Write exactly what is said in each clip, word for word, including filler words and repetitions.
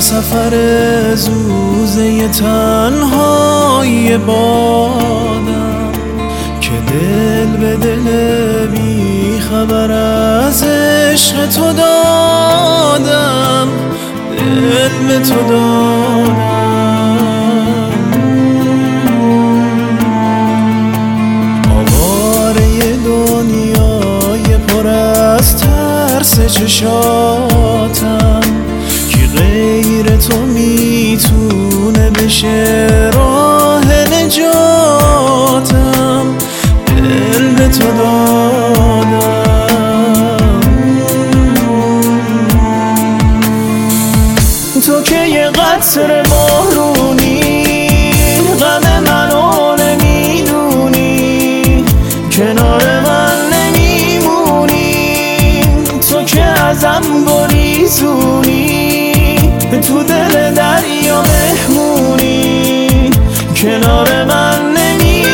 سفر زوزه تنهای بادم که دل به دل بی خبر از عشق تو دادم، دل به تو دادم. آواره دنیای پر از ترس چشاتم، کی غیر تو میتونه بشه راه نجاتم، دل به تو دادم. تو که یه قطره بارونی، غم منو نمیدونی، کنار من نمیمونی. تو که ازم گریزونی، تو دل دریا مهمونی، کنار من نمیمونی.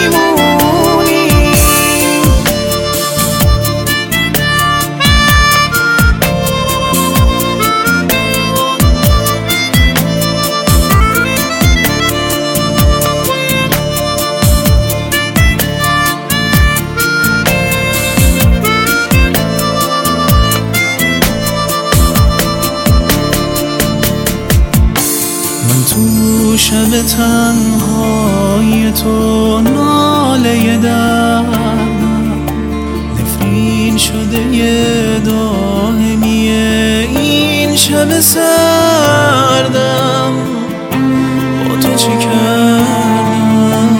من تو شب تنهای تو ناله دردم، نفرین شده یه دائمی این شب سردم. با تو چی کردم؟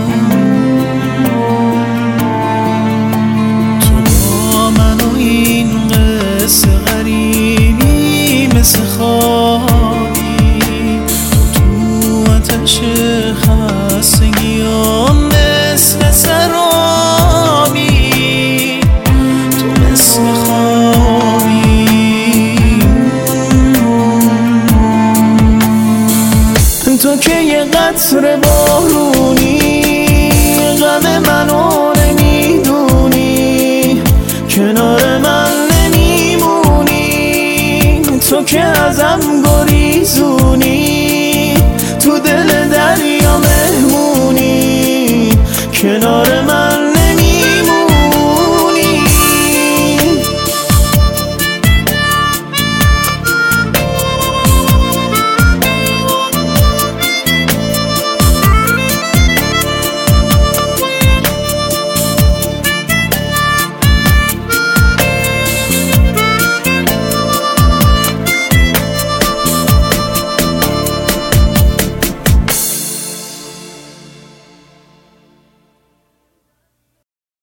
تو با من و این قصه غریبی مثل خوابی، خستگی ها مثل سرابی، تو مثل خوابی. تو که یه قطره بارونی، غم منو نمیدونی، کنار من نمیمونی. تو که ازم گریزونی،